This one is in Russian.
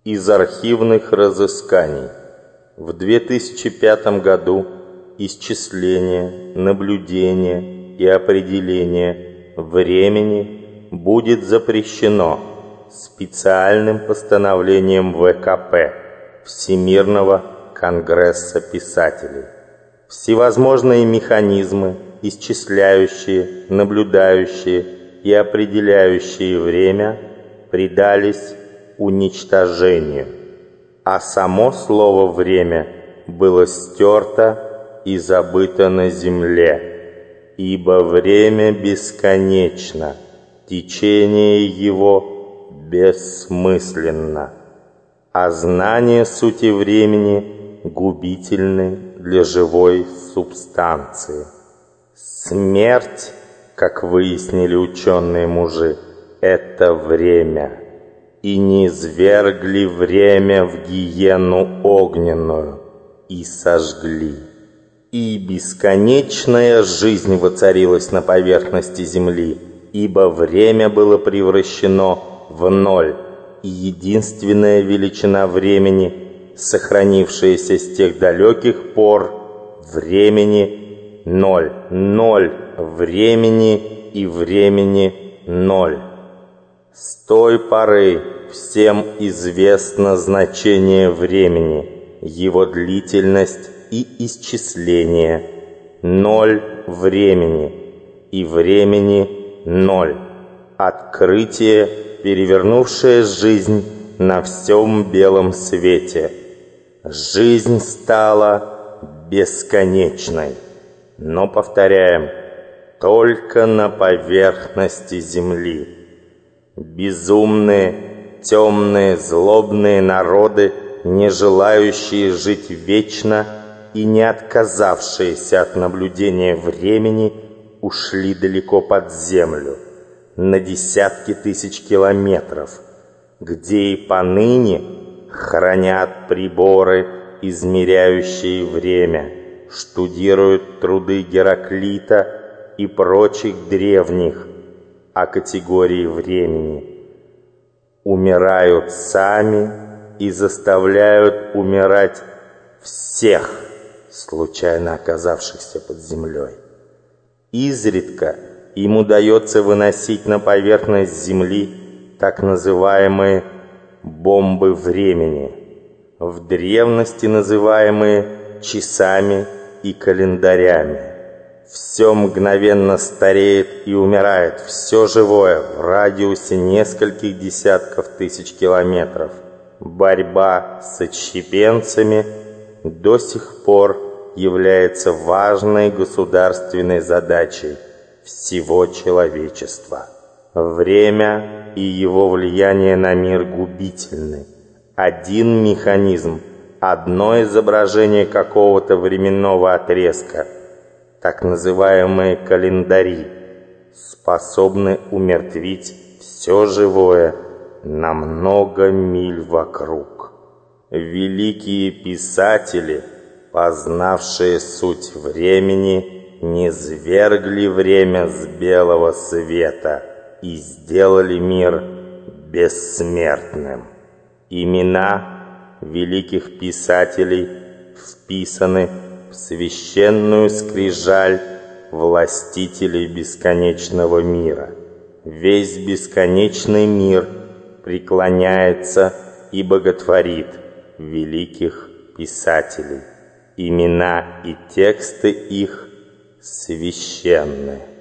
Из архивных разысканий. В 2005 году исчисление, наблюдение и определение времени будет запрещено специальным постановлением ВКП Всемирного конгресса писателей. Всевозможные механизмы, исчисляющие, наблюдающие и определяющие время, предались уничтожению, а само слово «время» было стерто и забыто на земле, ибо время бесконечно, течение его бессмысленно, а знание сути времени губительны для живой субстанции. Смерть, как выяснили ученые-мужи, это время, и низвергли время в гиену огненную и сожгли. И бесконечная жизнь воцарилась на поверхности земли, ибо время было превращено в ноль, и единственная величина времени, сохранившаяся с тех далеких пор, времени ноль, ноль времени и времени ноль. С той поры всем известно значение времени, его длительность и исчисление. Ноль времени и времени ноль. Открытие, перевернувшее жизнь на всем белом свете. Жизнь стала бесконечной, но, повторяем, только на поверхности земли. Безумные, темные, злобные народы, не желающие жить вечно и не отказавшиеся от наблюдения времени, ушли далеко под землю, на десятки тысяч километров, где и поныне хранят приборы, измеряющие время, штудируют труды Гераклита и прочих древних о категории времени, умирают сами и заставляют умирать всех, случайно оказавшихся под землей. Изредка им удается выносить на поверхность Земли так называемые бомбы времени, в древности называемые часами и календарями. Все мгновенно стареет и умирает, все живое в радиусе нескольких десятков тысяч километров. Борьба с отщепенцами до сих пор является важной государственной задачей всего человечества. Время и его влияние на мир губительны. Один механизм, одно изображение какого-то временного отрезка, так называемые календари, способны умертвить все живое на много миль вокруг. Великие писатели, познавшие суть времени, низвергли время с белого света и сделали мир бессмертным. Имена великих писателей вписаны в священную скрижаль властителей бесконечного мира. Весь бесконечный мир преклоняется и боготворит великих писателей. Имена и тексты их священны.